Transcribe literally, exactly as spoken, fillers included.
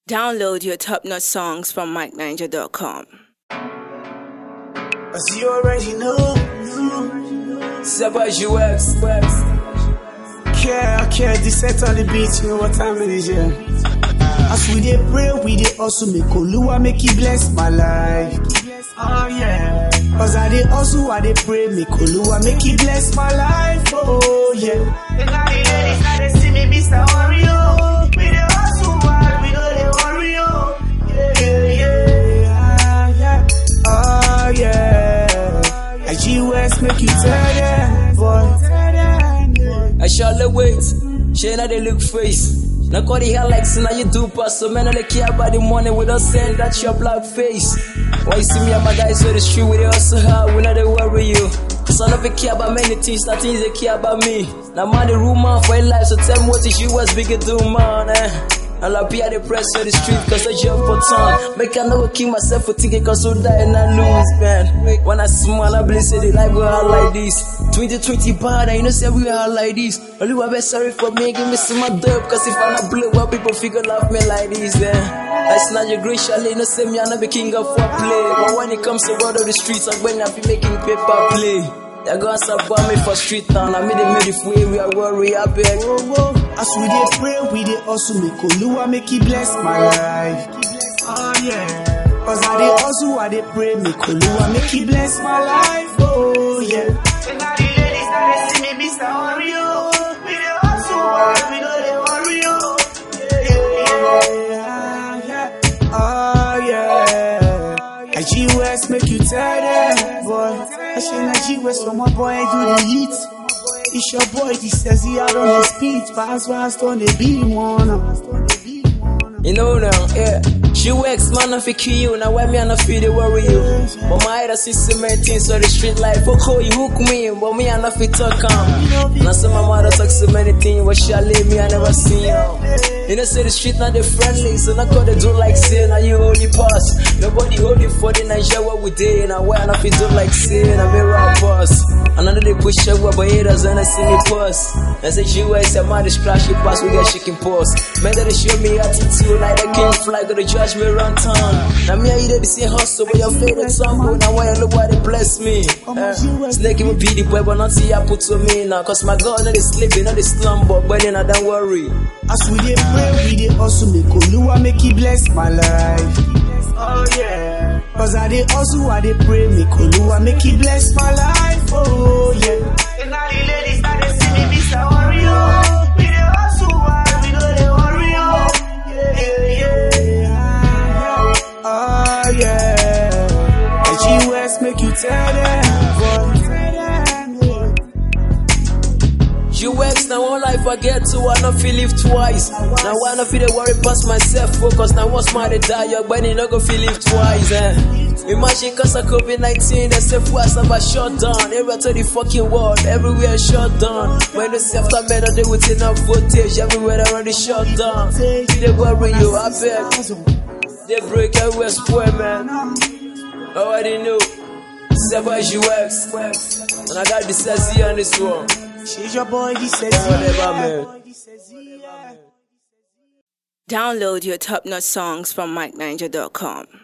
Download your top-notch songs from Mike Ninja dot com. As you already know, Savage U X. care, I care, this set on the beat, you know what time it is, yeah. As we dey pray, we dey also make Oluwa make He bless my life. Oh yeah. Cause I dey also, I dey pray, make Oluwa make He bless my life. Oh yeah. And now the ladies, now they see me, Mister Wario. We dey also hard, we know they worry, oh. Yeah, yeah, yeah. Oh yeah. I G West make you tell them, boy. I shall wait. She now they look face. Now call the hair like now you do pass. So man, I don't care about the money without saying that your black face. Why you see me and my guys on the street with the hustle hard, we not they worry you. Cause I never care about many things, not things they care about me. Now man, the room man for your life, so tell me what is you was bigger do, man, eh? I'll be at the press on the street cause I jump for time. Make I never kill myself for thinking cause I die and I lose, man. When I smile, I believe say the life will hard like this. twenty twenty bad, and you know say we hard like this. Only one best sorry for me, give me some my dub. Cause if I not blow up, people figure love me like this, then. That's not your great chalet, you know say me I not be king of foreplay. But when it comes to word of the streets, I'm going to be making paper play. They're gonna support me for street town. I made it made it way, we are worry, I beg. Whoa, whoa. As we dey pray, we dey also make Oluwa make He bless my life. Oh yeah. Cause I dey also, I dey pray, make Oluwa make He bless my life. Oh yeah. And now the ladies, now they see me, Mister Wario. We dey also hard, we know they worry, oh. Yeah, yeah, yeah. Oh yeah. I G West make you tell them, boy. I say I G West from my boy do the heat. It's your boy, he says he out on his speech. Fast, fast on the beat, man. You know now, yeah. She works, man, I feel kill you. Now why me I not feel they worry you? But my head I see so many things on the street life. Fuck how you hook me, but me I not feel talk calm. Now say my mother talk so many things, but she leave me I never seen you. You know say the street not they friendly, so not call they do like say now you hold the pass. Nobody hold it for the Niger what we did. Now why I not feel do like say now me rap boss. And I know they push up but haters when I see me pass. I say she was a man this crash you pass we get shaking pause. Man that they show me attitude like the king flag or the judge me run town. Now me I eat the same hustle but your favorite tumble. Now why nobody bless me? Uh, snake me be the boy but not see I put to me now. Cause my God not they sleeping, not they slumber, but then I don't worry. As we dey pray, we dey also make Oluwa make He bless my life. Oh yeah. Cause I dey also, I dey pray, make Oluwa make He bless my life. Oh yeah. And now the ladies, now they see me, Mister Wario. We dey also hard, we know they worry, oh. Yeah, yeah, yeah. Oh yeah. I G West make you tell them, boy. You X now one life I get to, I not feel live twice. Now I not feel they worry past myself, focus. Now once my they die, your body not go feel live twice, eh. Imagine cause of COVID nineteen, they say fast about shut down. Everywhere to the fucking world, everywhere shut down. When they say after men, they with enough footage, everywhere they run the shut down. They worry you, I beg. They break everywhere spoil, man. Already know. Savage U X. And I got this S Z on this one. She's your boy, he says Whatever, man. Download your top-notch songs from Mike Ninja dot com.